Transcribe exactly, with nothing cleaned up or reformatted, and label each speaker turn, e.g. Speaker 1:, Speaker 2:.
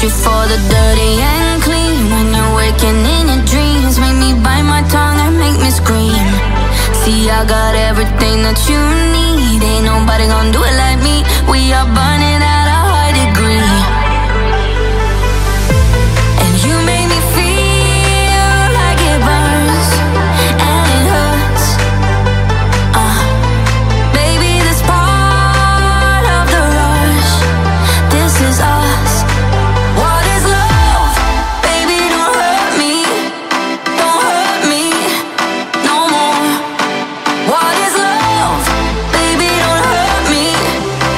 Speaker 1: you for the dirty and clean. When you're waking in your dreams, make me bite my tongue and make me scream. See, I got everything that you need. Ain't nobody gonna do it